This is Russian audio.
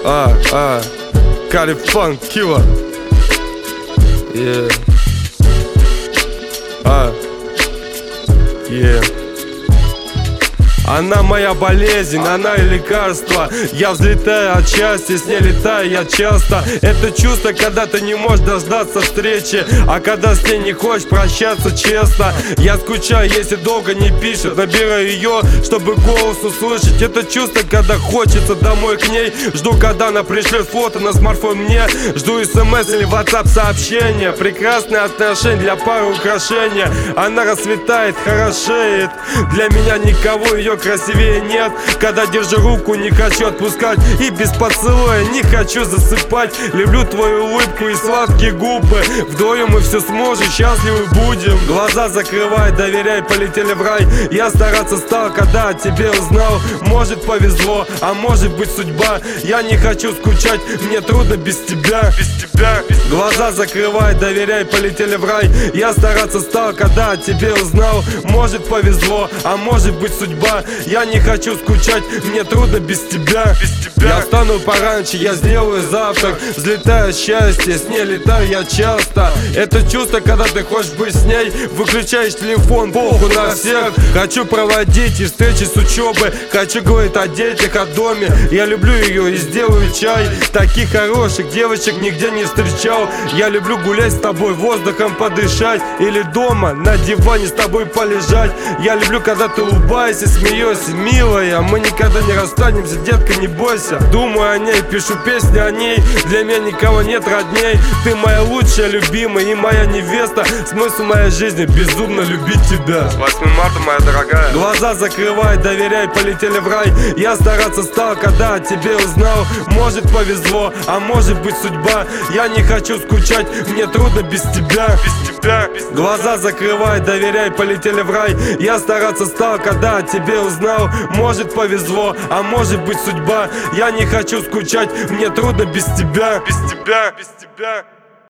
California Killer. Yeah. Yeah. Она моя болезнь, она и лекарство. Я взлетаю от счастья, с ней летаю я часто. Это чувство, когда ты не можешь дождаться встречи, а когда с ней не хочешь прощаться честно. Я скучаю, если долго не пишет. Набираю ее, чтобы голос услышать. Это чувство, когда хочется домой к ней. Жду, когда она пришлет фото на смартфон мне. Жду смс или WhatsApp сообщения. Прекрасные отношения для пары украшения. Она расцветает, хорошеет. Для меня никого ее красивее нет. Когда держу руку, не хочу отпускать. И без поцелуя не хочу засыпать. Люблю твою улыбку и сладкие губы. Вдвоем мы все сможем, счастливы будем. Глаза закрывай, доверяй, полетели в рай. Я стараться стал, когда о тебе узнал. Может повезло, а может быть судьба. Я не хочу скучать, мне трудно без тебя. Глаза закрывай, доверяй, полетели в рай. Я стараться стал, когда о тебе узнал. Может повезло, а может быть судьба. Я не хочу скучать, мне трудно без тебя. Я встану пораньше, я сделаю завтрак. Взлетаю счастье, с ней летаю я часто. Это чувство, когда ты хочешь быть с ней. Выключаешь телефон, похуй на всех. Хочу проводить и встречи с учебы. Хочу говорить о детях, о доме. Я люблю ее и сделаю чай. Таких хороших девочек нигде не встречал. Я люблю гулять с тобой, воздухом подышать. Или дома на диване с тобой полежать. Я люблю, когда ты улыбаешься, смеешься, милая. Мы никогда не расстанемся, детка, не бойся. Думаю о ней, пишу песни о ней. Для меня никого нет родней. Ты моя лучшая, любимая и моя невеста. Смысл моей жизни безумно любить тебя. С 8 марта, моя дорогая. Глаза закрывай, доверяй, полетели в рай. Я стараться стал, когда о тебе узнал. Может повезло, а может быть судьба. Я не хочу скучать, мне трудно без тебя. Глаза закрывай, доверяй, полетели в рай. Я стараться стал, когда о тебе узнал. Может повезло, а может быть судьба. Я не хочу скучать, мне трудно без тебя.